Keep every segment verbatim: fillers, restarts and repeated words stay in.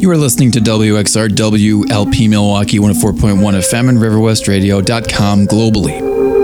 You are listening to W X R W L P Milwaukee one oh four point one F M and river west radio dot com globally.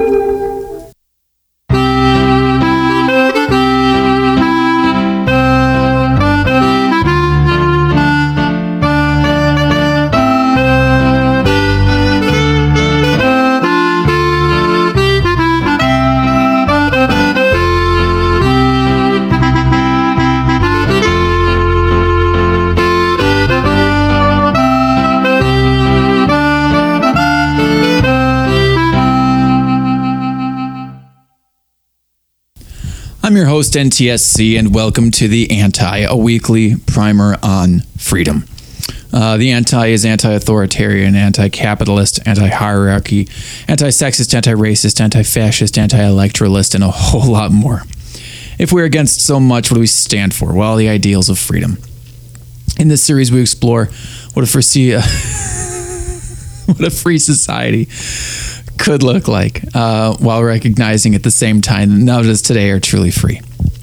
I'm your host, N T S C, and welcome to The Anti, a weekly primer on freedom. Uh, the Anti is anti-authoritarian, anti-capitalist, anti-hierarchy, anti-sexist, anti-racist, anti-fascist, anti-electoralist, and a whole lot more. If we're against so much, what do we stand for? Well, the ideals of freedom. In this series, we explore what a free, uh, what a free society could look like, uh, while recognizing at the same time that none of us today are truly free.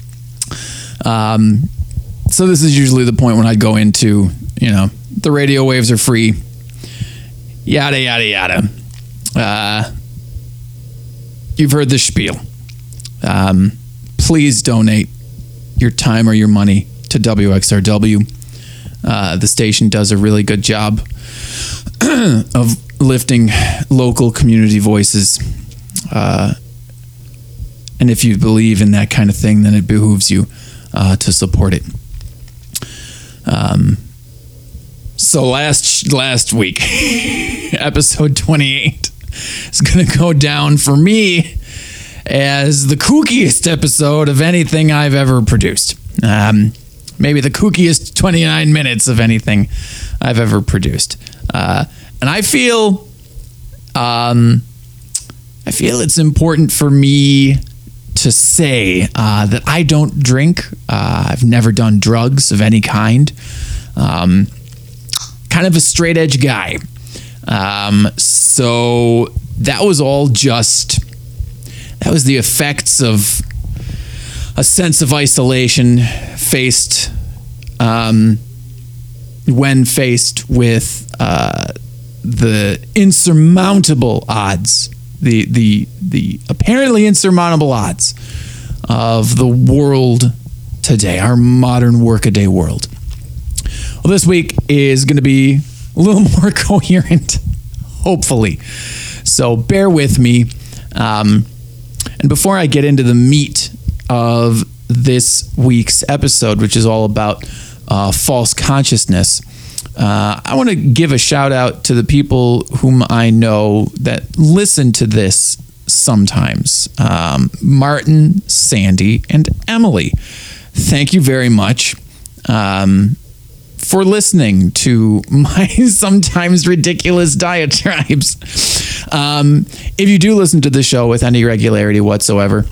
Um, so this is usually the point when I'd go into, you know, the radio waves are free, yada, yada, yada. Uh, you've heard the spiel. Um, please donate your time or your money to W X R W. Uh, the station does a really good job of lifting local community voices. Uh, and if you believe in that kind of thing, then it behooves you uh, to support it. Um, so last last week, episode twenty-eight is going to go down for me as the kookiest episode of anything I've ever produced. Um, maybe the kookiest twenty-nine minutes of anything I've ever produced. Uh, And I feel, um, I feel it's important for me to say uh, that I don't drink. Uh, I've never done drugs of any kind. Um, kind of a straight edge guy. Um, so that was all just, that was the effects of a sense of isolation faced, um, when faced with, uh, the insurmountable odds, the the the apparently insurmountable odds of the world today, our modern workaday world. Well, this week is going to be a little more coherent, hopefully. So bear with me. Um, and before I get into the meat of this week's episode, which is all about uh, false consciousness, Uh, I want to give a shout out to the people whom I know that listen to this sometimes. Um, Martin, Sandy, and Emily. Thank you very much um, for listening to my sometimes ridiculous diatribes. Um, if you do listen to the show with any regularity whatsoever,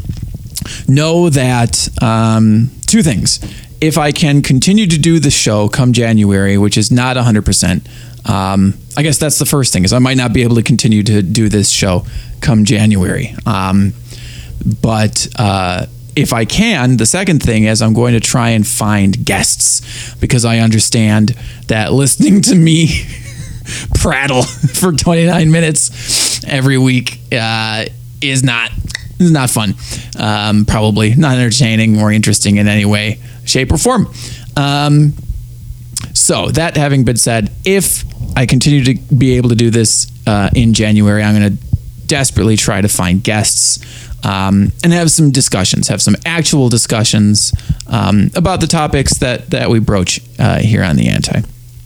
know that um, two things. If I can continue to do the show come January, which is not one hundred percent, um, I guess that's the first thing, is I might not be able to continue to do this show come January. Um, but uh, if I can, the second thing is I'm going to try and find guests, because I understand that listening to me prattle for twenty-nine minutes every week uh, is not is not fun. Um, probably not entertaining or interesting in any way, shape, or form. Um, so that having been said, if I continue to be able to do this uh, in January, I'm going to desperately try to find guests um, and have some discussions, have some actual discussions um, about the topics that, that we broach uh, here on The Anti.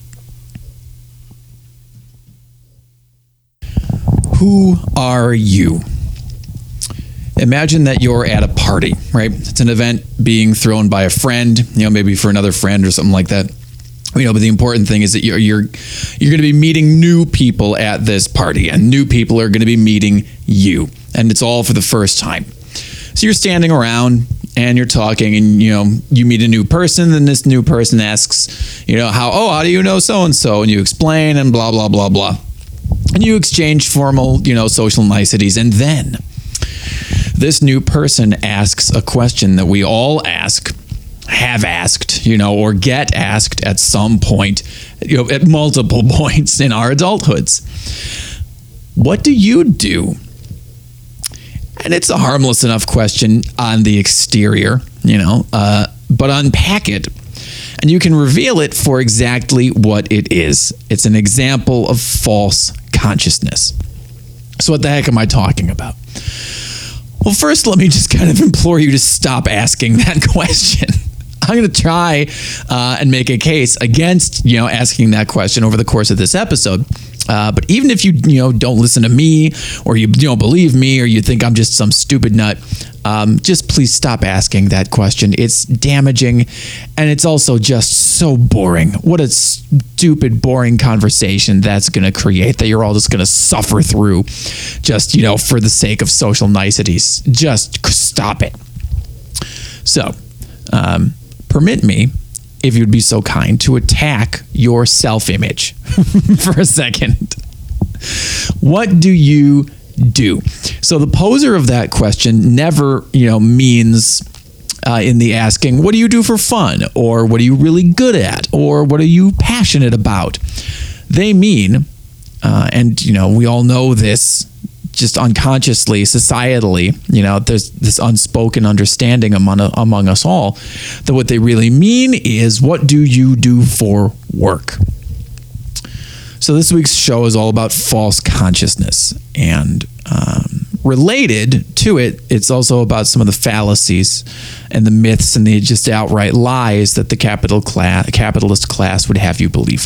Who are you? Imagine that you're at a party, right? It's an event being thrown by a friend, you know, maybe for another friend or something like that. You know, but the important thing is that you're you're you're going to be meeting new people at this party, and new people are going to be meeting you, and it's all for the first time. So you're standing around and you're talking, and you know you meet a new person, and this new person asks, you know, how oh how do you know so and so, and you explain, and blah blah blah blah, and you exchange formal, you know, social niceties, and then this new person asks a question that we all ask have asked, you know, or get asked at some point, you know, at multiple points in our adulthoods. What do you do? And it's a harmless enough question on the exterior, you know, uh, but unpack it and you can reveal it for exactly what it is. It's an example of false consciousness. So what the heck am I talking about? Well, first, let me just kind of implore you to stop asking that question. I'm going to try uh, and make a case against, you know, asking that question over the course of this episode. Uh, but even if you, you know, don't listen to me, or you, you don't believe me, or you think I'm just some stupid nut, um, just please stop asking that question. It's damaging, and it's also just so boring. What a stupid, boring conversation that's going to create that you're all just going to suffer through, just, you know, for the sake of social niceties. Just stop it. So, um, permit me, if you'd be so kind, to attack your self-image for a second. What do you do? So the poser of that question never, you know, means uh, in the asking, what do you do for fun? Or what are you really good at? Or what are you passionate about? They mean, uh, and, you know, we all know this just unconsciously, societally, you know, there's this unspoken understanding among, among us all that what they really mean is, what do you do for work? So this week's show is all about false consciousness, and um, related to it, it's also about some of the fallacies and the myths and the just outright lies that the capital class, capitalist class would have you believe.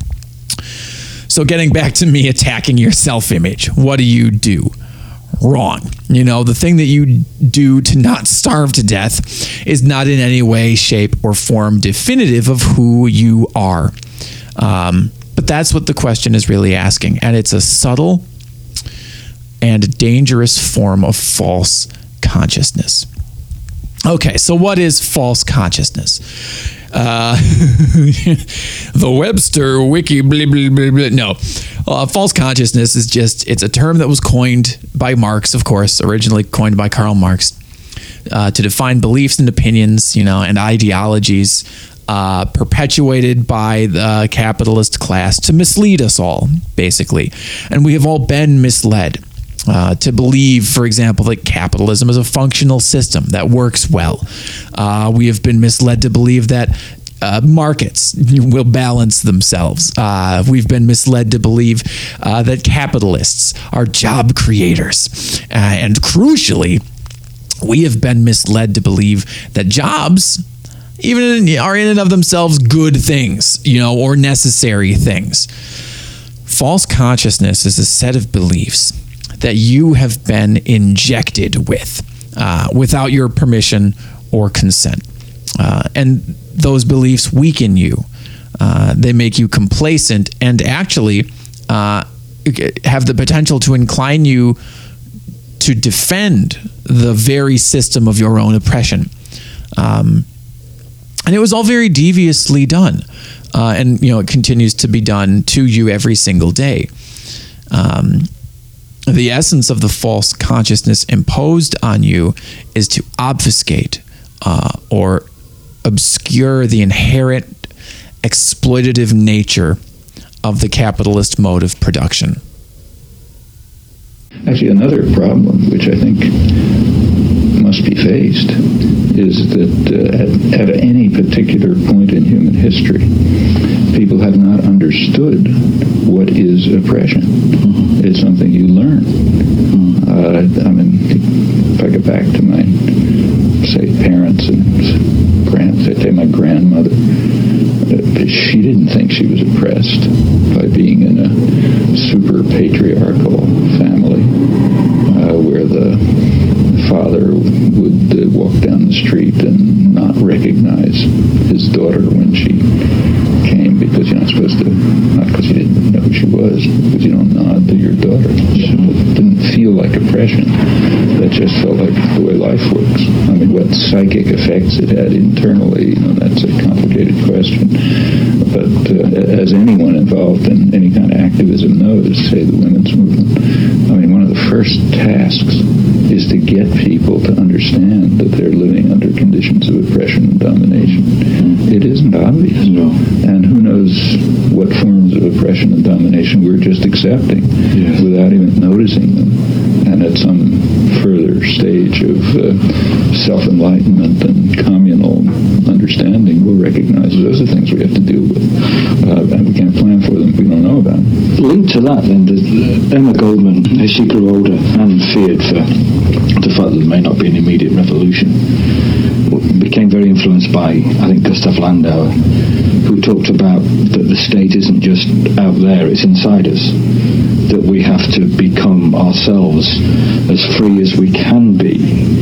So getting back to me attacking your self-image, what do you do? Wrong. You know, the thing that you do to not starve to death is not in any way, shape, or form definitive of who you are. Um, but that's what the question is really asking. And it's a subtle and dangerous form of false consciousness. Okay, so what is false consciousness? Uh, the Webster Wiki, blah, blah, blah, blah. No, uh, false consciousness is just, it's a term that was coined by Marx, of course, originally coined by Karl Marx, uh, to define beliefs and opinions, you know, and ideologies uh, perpetuated by the capitalist class to mislead us all, basically. And we have all been misled. Uh, to believe, for example, that capitalism is a functional system that works well. Uh, we have been misled to believe that uh, markets will balance themselves. Uh, we've been misled to believe uh, that capitalists are job creators. Uh, and crucially, we have been misled to believe that jobs even in, are in and of themselves good things, you know, or necessary things. False consciousness is a set of beliefs that you have been injected with uh, without your permission or consent. Uh, and those beliefs weaken you. Uh, they make you complacent and actually uh, have the potential to incline you to defend the very system of your own oppression. Um, and it was all very deviously done. Uh, and, you know, it continues to be done to you every single day. Um, The essence of the false consciousness imposed on you is to obfuscate uh, or obscure the inherent exploitative nature of the capitalist mode of production. Actually, another problem, which I think must be faced, is that uh, at, at any particular point in human history, people have not understood what is oppression. Mm-hmm. It's something you learn. Mm-hmm. Uh, I mean, if I get back to my, say, parents and grand, say, my grandmother, uh, she didn't think she was oppressed by being in a super patriarchal family uh, where the father would uh, walk down the street and not recognize his daughter when she came, because you're not supposed to, not because you didn't know who she was, because you don't nod to your daughter. It didn't feel like oppression. That just felt like the way life works. I mean, what psychic effects it had internally, you know, that's a complicated question. But uh, as anyone involved in any kind of activism knows, say the women's movement, I mean, one of the first tasks is to get people to understand that they're living under conditions of oppression and domination. It isn't obvious. No. And who knows what forms of oppression and domination we're just accepting yes. without even noticing them. And at some further stage of uh, self-enlightenment and communal understanding, we'll recognize those are things we have to deal with. Uh, and we can't plan for them if we don't know about them. Linked to that, then, uh, Emma Goldman, as she grew older and feared for the fact that there may not be an immediate revolution, became very influenced by, I think, Gustav Landauer, who talked about that the state isn't just out there, it's inside us, that we have to become ourselves as free as we can be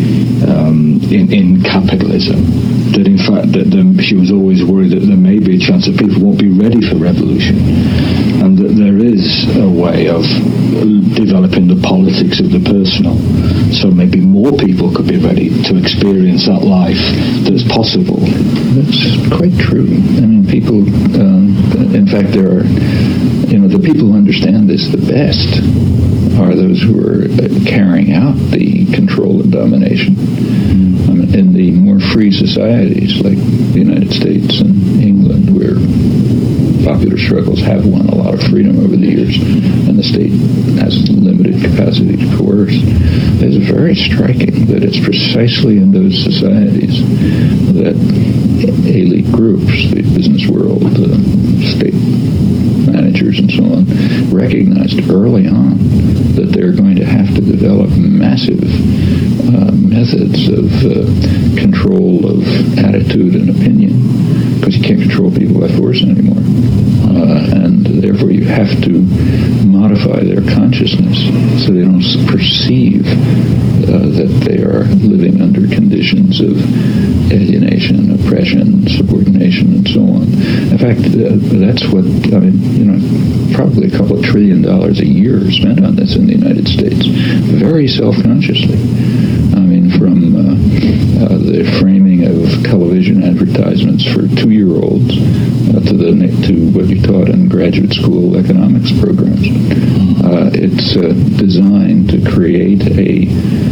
um, in, in capitalism. That in fact, that the, she was always worried that there may be a chance that people won't be ready for revolution, and that there is a way of developing the politics of the personal, so maybe more people could be ready to experience that life that's possible. That's quite true. I mean, people, um, in fact, there are, you know, the people who understand this the best are those who are carrying out the control and domination. Mm. I mean, in the more free societies like the United States and England, where popular struggles have won a lot of freedom over the years, and the state has limited capacity to coerce, it's very striking that it's precisely in those societies that elite groups, the business world, uh, state managers and so on, recognized early on that they're going to have to develop massive uh, methods of uh, control of attitude and opinion, because you can't control people by force anymore. Uh, and therefore you have to modify their consciousness so they don't perceive uh, that they are living under conditions of alienation, oppression, subordination, and so on. In fact, uh, that's what, I mean, you know, probably a couple of trillion dollars a year spent on this in the United States, very self-consciously. I mean, from uh, uh, the framing of television advertisements for two-year-olds uh, to the to what you taught in graduate school economics programs. Uh, it's uh, designed to create a,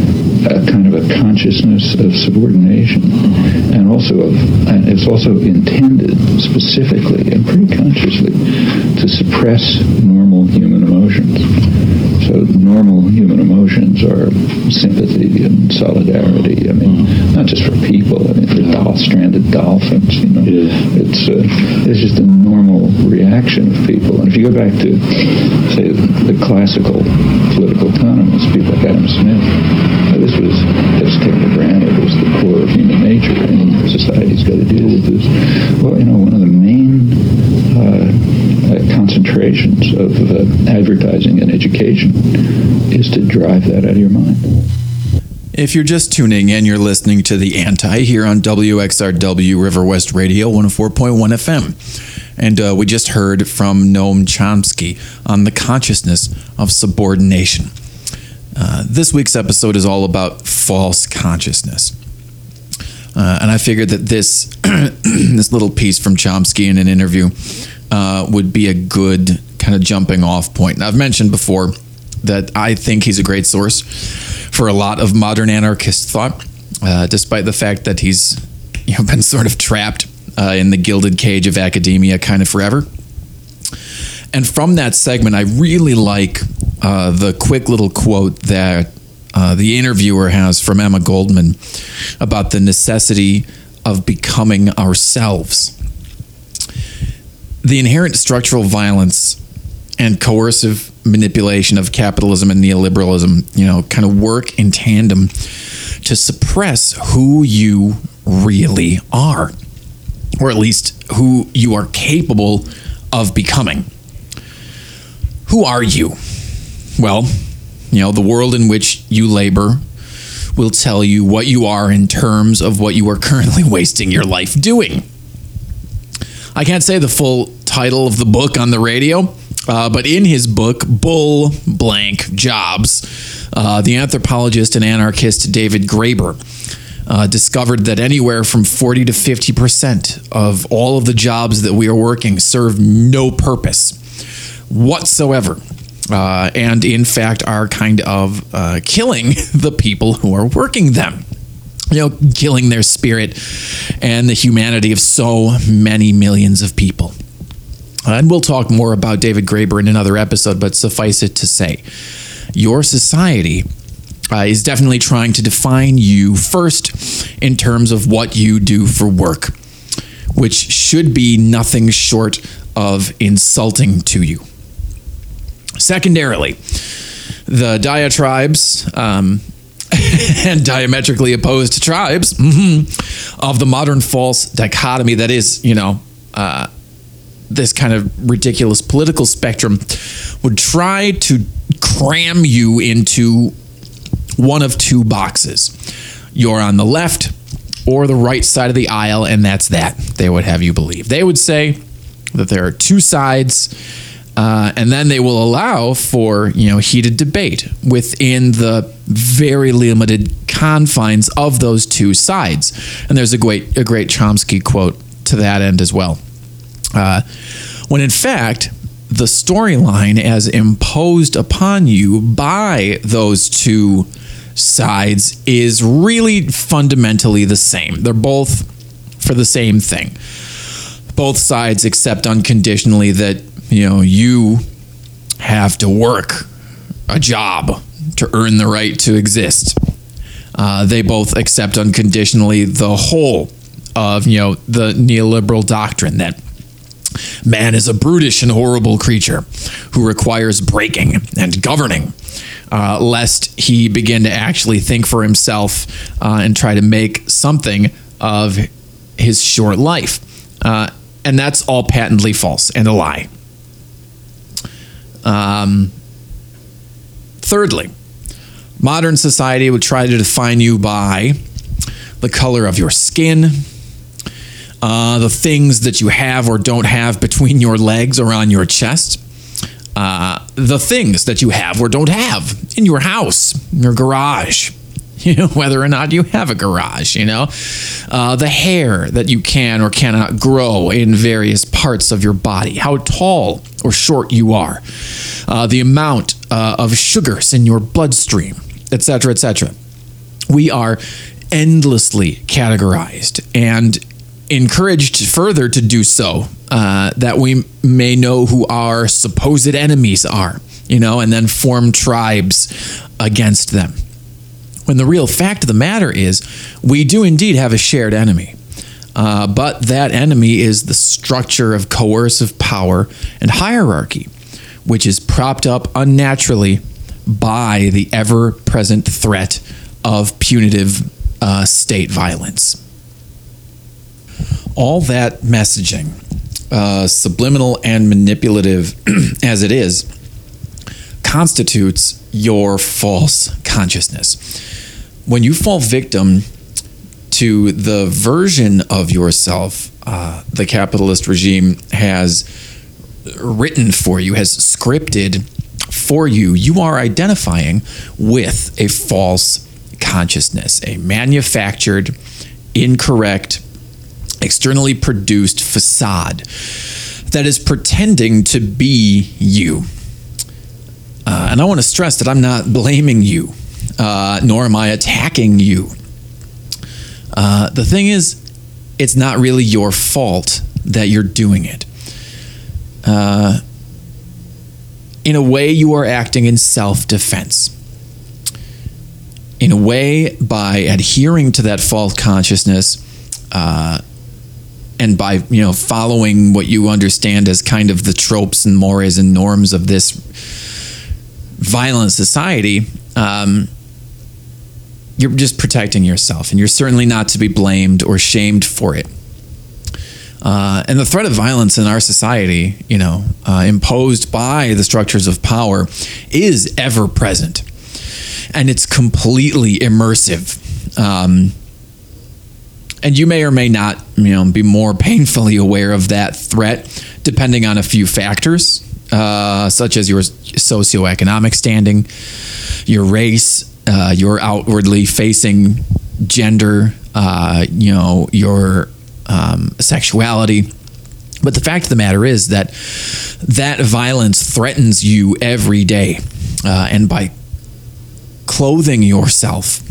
a kind of a consciousness of subordination, and also of, and it's also intended specifically and pretty consciously to suppress normal human emotions. So normal human emotions are sympathy and solidarity. I mean, not just for people. I mean, for doll, stranded dolphins. You know, yeah. it's uh, it's just a normal reaction of people. And if you go back to, say, the classical political economists, people like Adam Smith, uh, this was just taken for granted as the core of human nature, and society's got to deal with this. Well, you know, one of the main uh, uh, concentrations of uh, advertising and education is to drive that out of your mind. If you're just tuning in, you're listening to The Anti here on W X R W River West Radio one oh four point one F M. And uh, we just heard from Noam Chomsky on the consciousness of subordination. Uh, this week's episode is all about false consciousness. Uh, and I figured that this this little piece from Chomsky in an interview uh, would be a good kind of jumping off point. And I've mentioned before that I think he's a great source for a lot of modern anarchist thought, uh, despite the fact that he's, you know, been sort of trapped uh, in the gilded cage of academia kind of forever. And from that segment, I really like uh, the quick little quote that uh, the interviewer has from Emma Goldman about the necessity of becoming ourselves. The inherent structural violence and coercive manipulation of capitalism and neoliberalism, you know, kind of work in tandem to suppress who you really are, or at least who you are capable of becoming. Who are you? Well, you know, the world in which you labor will tell you what you are in terms of what you are currently wasting your life doing. I can't say the full title of the book on the radio, uh, but in his book, Bull Blank Jobs, uh, the anthropologist and anarchist David Graeber uh, discovered that anywhere from forty to fifty percent of all of the jobs that we are working serve no purpose whatsoever. Uh, and in fact are kind of uh, killing the people who are working them. you know, killing their spirit and the humanity of so many millions of people. Uh, and we'll talk more about David Graeber in another episode, but suffice it to say, your society uh, is definitely trying to define you first in terms of what you do for work, which should be nothing short of insulting to you. Secondarily, the diatribes um, and diametrically opposed tribes mm-hmm, of the modern false dichotomy that is, you know, uh, this kind of ridiculous political spectrum would try to cram you into one of two boxes. You're on the left or the right side of the aisle, and that's that. They would have you believe. They would say that there are two sides, uh, and then they will allow for, you know, heated debate within the very limited confines of those two sides. And there's a great, a great Chomsky quote to that end as well. Uh, when in fact, the storyline as imposed upon you by those two sides is really fundamentally the same. They're both for the same thing. Both sides accept unconditionally that, you know, you have to work a job to earn the right to exist. Uh, they both accept unconditionally the whole of, you know, the neoliberal doctrine that man is a brutish and horrible creature who requires breaking and governing, uh, lest he begin to actually think for himself uh, and try to make something of his short life. Uh, and that's all patently false and a lie. Um, thirdly, modern society would try to define you by the color of your skin, Uh, the things that you have or don't have between your legs or on your chest, uh, the things that you have or don't have in your house, in your garage, you know, whether or not you have a garage, you know, uh, the hair that you can or cannot grow in various parts of your body, how tall or short you are, uh, the amount uh, of sugars in your bloodstream, et cetera, et cetera. We are endlessly categorized and encouraged further to do so, uh, that we may know who our supposed enemies are, you know, and then form tribes against them. When the real fact of the matter is, we do indeed have a shared enemy, uh, but that enemy is the structure of coercive power and hierarchy, which is propped up unnaturally by the ever-present threat of punitive uh, state violence. All that messaging, uh, subliminal and manipulative as it is, constitutes your false consciousness. When you fall victim to the version of yourself uh, the capitalist regime has written for you, has scripted for you, you are identifying with a false consciousness, a manufactured, incorrect, externally produced facade that is pretending to be you. Uh, and I want to stress that I'm not blaming you, uh, nor am I attacking you. Uh, the thing is, it's not really your fault that you're doing it. Uh, in a way, you are acting in self-defense. In a way, by adhering to that false consciousness, uh, and by, you know, following what you understand as kind of the tropes and mores and norms of this violent society, um, you're just protecting yourself, and you're certainly not to be blamed or shamed for it. Uh, and the threat of violence in our society, you know, uh, imposed by the structures of power, is ever present, and it's completely immersive. Um, And you may or may not, you know, be more painfully aware of that threat, depending on a few factors, uh, such as your socioeconomic standing, your race, uh, your outwardly facing gender, uh, you know, your um, sexuality. But the fact of the matter is that that violence threatens you every day, uh, and by clothing yourself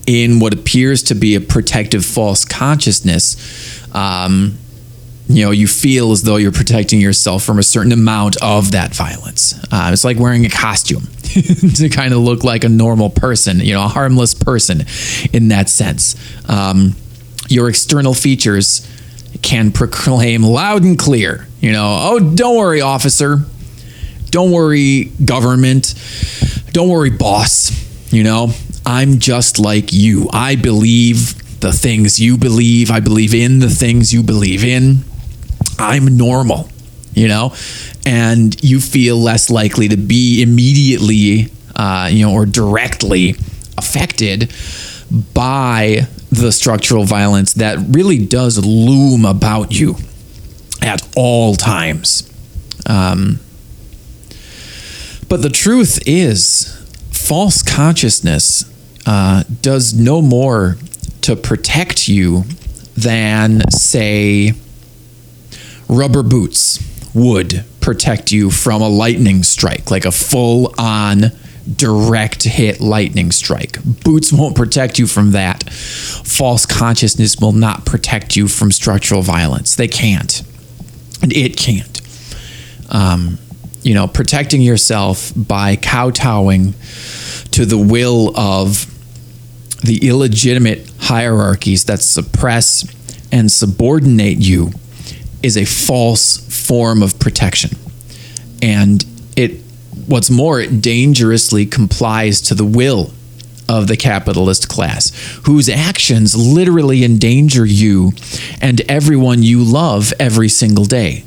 in what appears to be a protective false consciousness, um, you know, you feel as though you're protecting yourself from a certain amount of that violence. Uh, it's like wearing a costume to kind of look like a normal person, you know, a harmless person in that sense. Um, your external features can proclaim loud and clear, you know, oh, don't worry, officer. Don't worry, government. Don't worry, boss. You know, I'm just like you. I believe the things you believe. I believe in the things you believe in. I'm normal, you know, and you feel less likely to be immediately, uh, you know, or directly affected by the structural violence that really does loom about you at all times. Um, but the truth is, false consciousness uh, does no more to protect you than, say, rubber boots would protect you from a lightning strike, like a full-on direct hit lightning strike. Boots won't protect you from that. False consciousness will not protect you from structural violence. They can't. And it can't. Um, you know, protecting yourself by kowtowing to the will of the illegitimate hierarchies that suppress and subordinate you is a false form of protection. And it, what's more, it dangerously complies to the will of the capitalist class, whose actions literally endanger you and everyone you love every single day.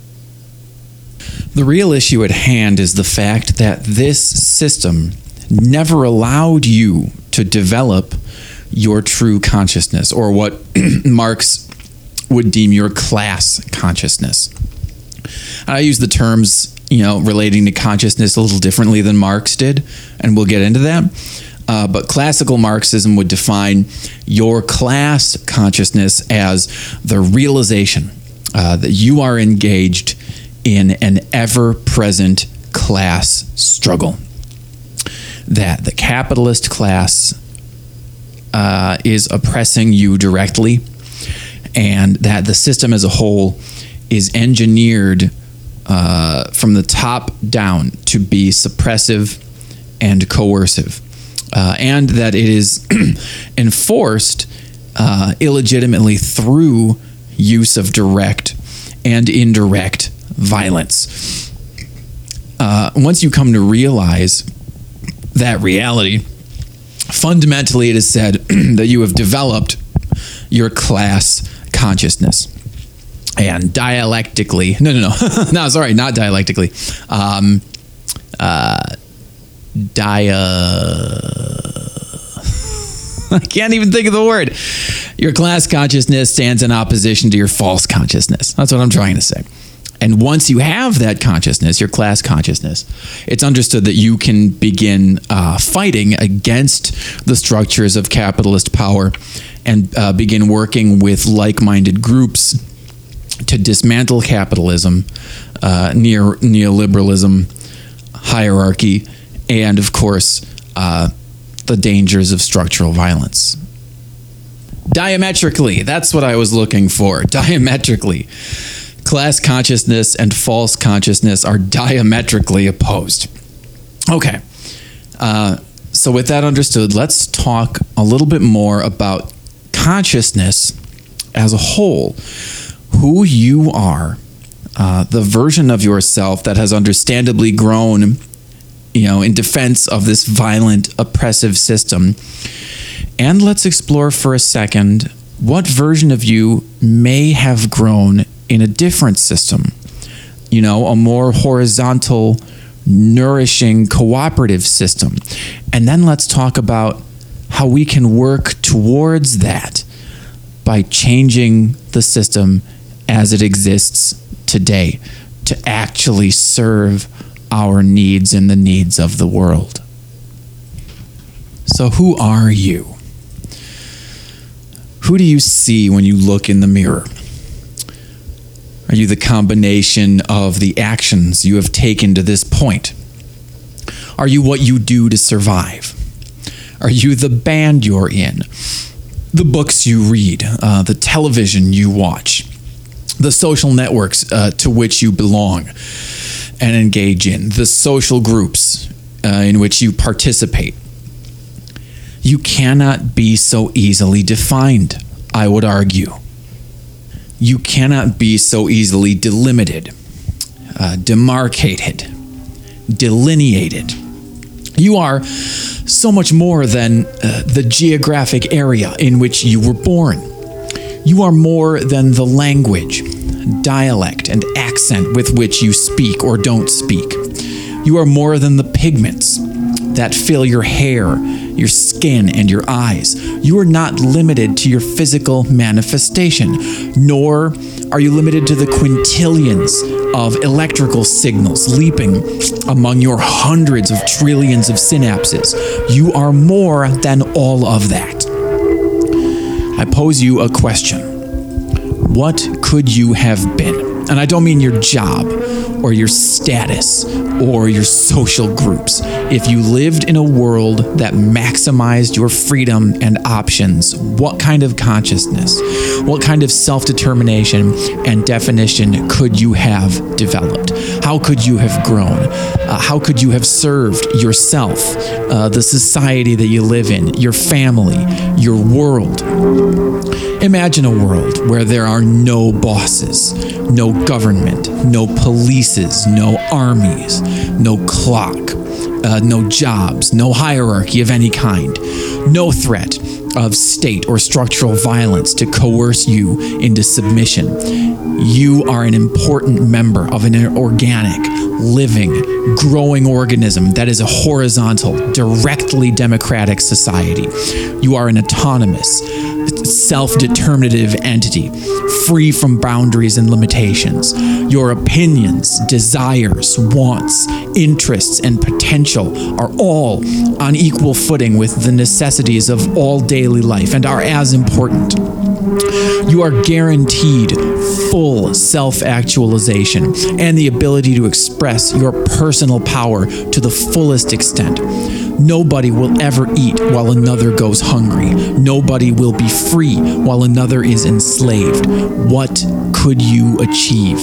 The real issue at hand is the fact that this system never allowed you to develop your true consciousness, or what Marx would deem your class consciousness. I use the terms, you know, relating to consciousness a little differently than Marx did, and we'll get into that. Uh, but classical Marxism would define your class consciousness as the realization uh, that you are engaged in an ever-present class struggle. That the capitalist class uh, is oppressing you directly, and that the system as a whole is engineered uh, from the top down to be suppressive and coercive, uh, and that it is enforced uh, illegitimately through use of direct and indirect violence. Uh, once you come to realize that reality, fundamentally it is said that you have developed your class consciousness. And dialectically, no, no, no, no, sorry, not dialectically. Um, uh, dia, I can't even think of the word. Your class consciousness stands in opposition to your false consciousness. That's what I'm trying to say. And once you have that consciousness, your class consciousness, it's understood that you can begin uh, fighting against the structures of capitalist power and uh, begin working with like-minded groups to dismantle capitalism, uh, neo- neoliberalism, hierarchy, and, of course, uh, the dangers of structural violence. Diametrically, that's what I was looking for. Diametrically. Class consciousness and false consciousness are diametrically opposed. Okay. Uh, so with that understood, let's talk a little bit more about consciousness as a whole. Who you are, uh, the version of yourself that has understandably grown, you know, in defense of this violent, oppressive system. And let's explore for a second what version of you may have grown in a different system, you know, a more horizontal, nourishing, cooperative system. And then let's talk about how we can work towards that by changing the system as it exists today to actually serve our needs and the needs of the world. So who are you? Who do you see when you look in the mirror? Are you the combination of the actions you have taken to this point? Are you what you do to survive? Are you the band you're in? The books you read, uh, the television you watch, the social networks uh, to which you belong and engage in, the social groups uh, in which you participate. You cannot be so easily defined, I would argue. You cannot be so easily delimited, uh, demarcated, delineated. You are so much more than uh, the geographic area in which you were born. You are more than the language, dialect, and accent with which you speak or don't speak. You are more than the pigments that fill your hair, your skin, and your eyes. You are not limited to your physical manifestation, nor are you limited to the quintillions of electrical signals leaping among your hundreds of trillions of synapses. You are more than all of that. I pose you a question. What could you have been? And I don't mean your job or your status or your social groups. If you lived in a world that maximized your freedom and options, what kind of consciousness, what kind of self-determination and definition could you have developed? How could you have grown? Uh, how could you have served yourself, uh, the society that you live in, your family, your world? Imagine a world where there are no bosses, no government, no polices, no armies, no clock, uh, no jobs, no hierarchy of any kind, no threat of state or structural violence to coerce you into submission. You are an important member of an organic, living, growing organism that is a horizontal, directly democratic society. You are an autonomous, self-determinative entity, free from boundaries and limitations. Your opinions, desires, wants, interests, and potential are all on equal footing with the necessities of all daily life and are as important. You are guaranteed full self-actualization and the ability to express your personal power to the fullest extent. Nobody will ever eat while another goes hungry. Nobody will be free while another is enslaved. What could you achieve?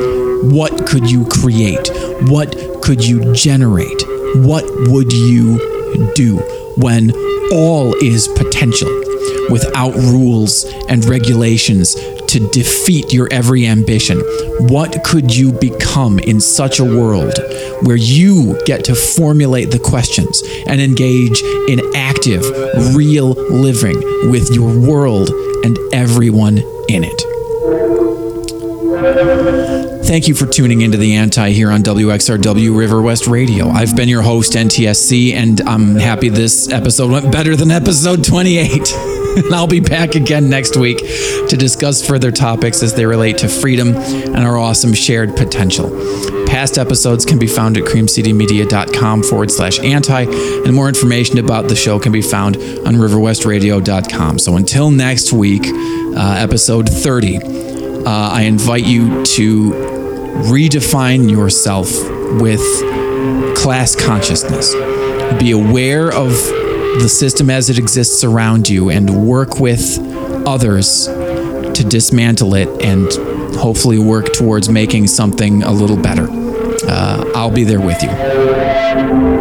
What could you create? What could you generate? What would you do when all is potential, without rules and regulations to defeat your every ambition? What could you become in such a world where you get to formulate the questions and engage in active, real living with your world and everyone in it? Thank you for tuning into The Anti here on W X R W River West Radio. I've been your host, N T S C, and I'm happy this episode went better than episode twenty-eight. And I'll be back again next week to discuss further topics as they relate to freedom and our awesome shared potential. Past episodes can be found at creamcitymedia.com forward slash anti, and more information about the show can be found on river west radio dot com. So until next week, uh, episode thirty, uh, I invite you to redefine yourself with class consciousness. Be aware of the system as it exists around you and work with others to dismantle it and hopefully work towards making something a little better. Uh, I'll be there with you.